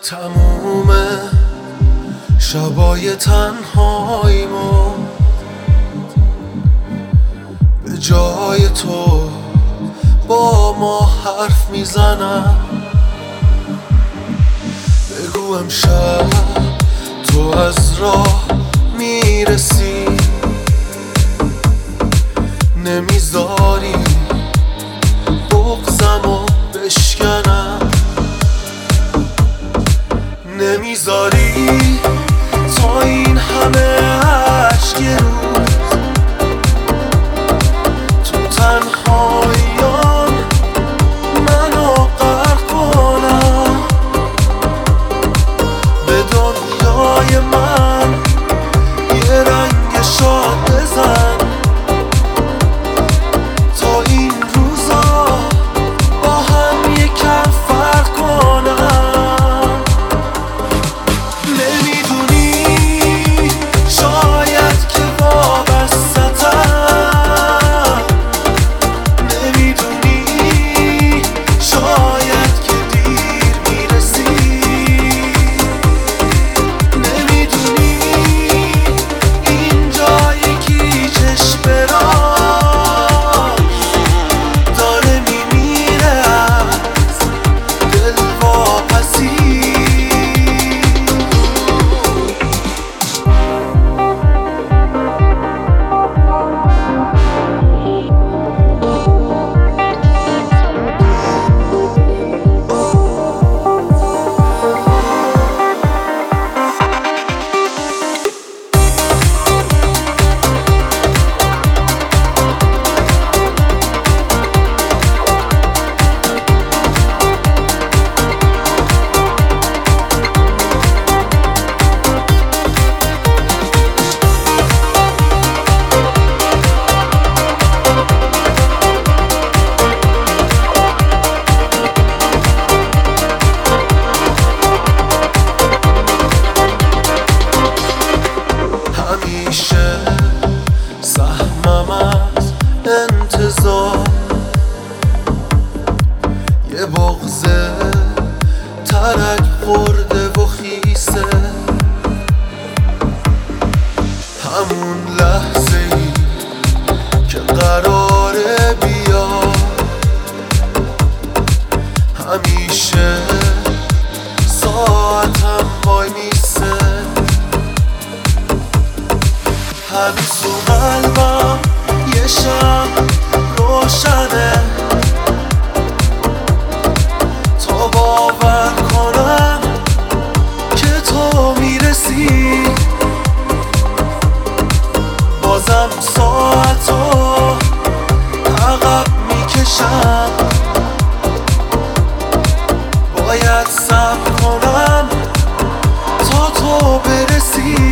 تموم شبای تنهاییمو به جای تو با ما حرف میزنم. بگو امشب تو از راه میرسی، نمیذاری بغضمو بشکنم، نمیذاری تا این همه عشق روز تو تنهاییان منو غرق کنم. به دنیای من یه رنگ شاد بزن تا این روزا با هم یکم فرق کنم. نمیدونی شاید که وابسته‌ام، نمیدونی شاید که دیر میرسی، نمیدونی اینجا یکی چشم راست داره میمیره از دلواپسی. همیشه سهمم از انتظار یه بغض ترک خورده و خیسه، همون لحظه ای که قراره بیاد همیشه ساعتم وای میسه. هنوز تو قلبم یه شمع روشنه تا باور کنم که تو میرسی. بازم ساعتو عقب میکشم، باید صبر کنم تا تو برسی.